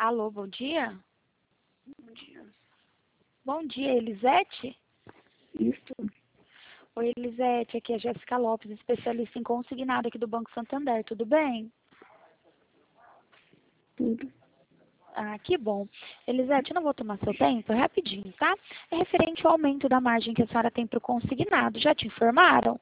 Alô, bom dia? Bom dia. Bom dia, Elisete? Isso, Oi, Elisete, aqui é a Jéssica Lopes, especialista em consignado aqui do Banco Santander, tudo bem? tudo. Ah, que bom. Elisete, eu não vou tomar seu tempo, é rapidinho, tá? É referente ao aumento da margem que a senhora tem para o consignado, já te informaram?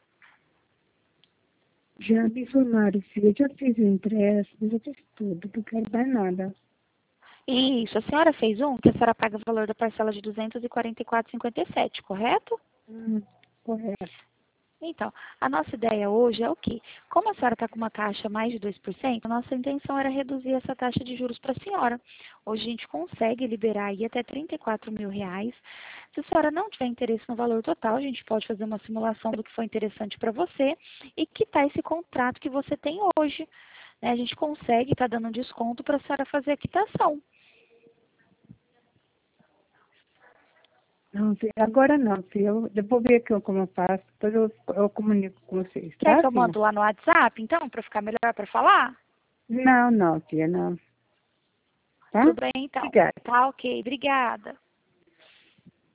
Já me informaram, filha. Já fiz o empréstimo, já fiz tudo. Não quero mais nada. Isso, a senhora fez um que a senhora paga o valor da parcela de 244,57, correto? Correto. Então, a nossa ideia hoje é o quê? Como a senhora está com uma taxa mais de 2%, a nossa intenção era reduzir essa taxa de juros para a senhora. Hoje a gente consegue liberar aí até R$ 34.000. Se a senhora não tiver interesse no valor total, a gente pode fazer uma simulação do que foi interessante para você e quitar esse contrato que você tem hoje. Né? A gente consegue estar dando desconto para a senhora fazer a quitação. Não, filha, agora não, filha. Eu vou ver aqui como eu faço. Depois eu comunico com vocês, Quer tá, que eu filha? mando lá no WhatsApp, então, para ficar melhor para falar? Não, não, filha, não. Tá? Tudo bem, então. Obrigada. Tá ok, obrigada.